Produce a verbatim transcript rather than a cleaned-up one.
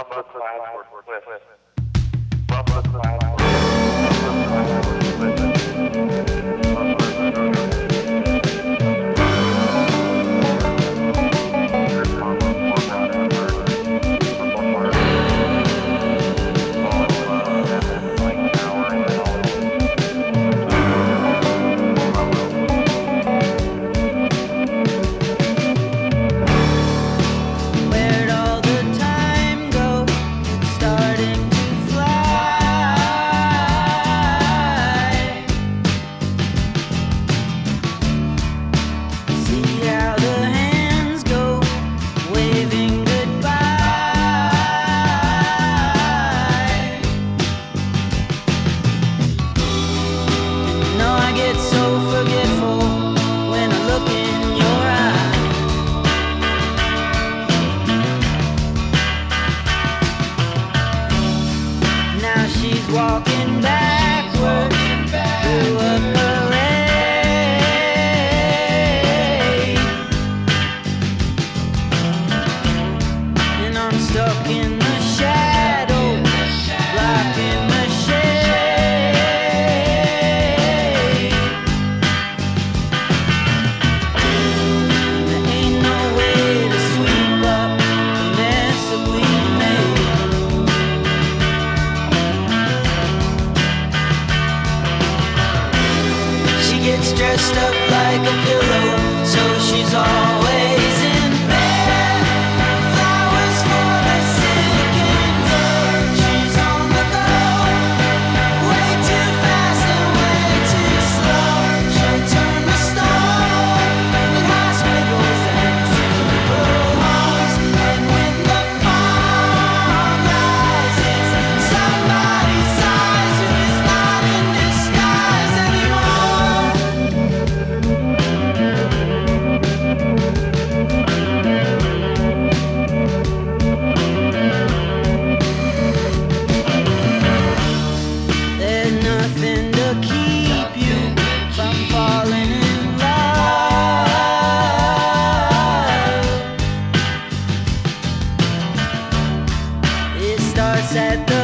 the clouds were cliffs. Above the clouds were walking backward through a parade, and I'm stuck in the shadow, blocking the shade. There ain't no way to sweep up the mess that we made. Gets dressed up like a pillow, so she's always in bed. Flowers for the sick and dead. She's on the go, way too fast and way too slow. She'll turn the stone in hospitals and funeral homes. And when the fall rises, somebody sighs who is not in disguise anymore. There's nothing to keep you from falling in love. It starts at the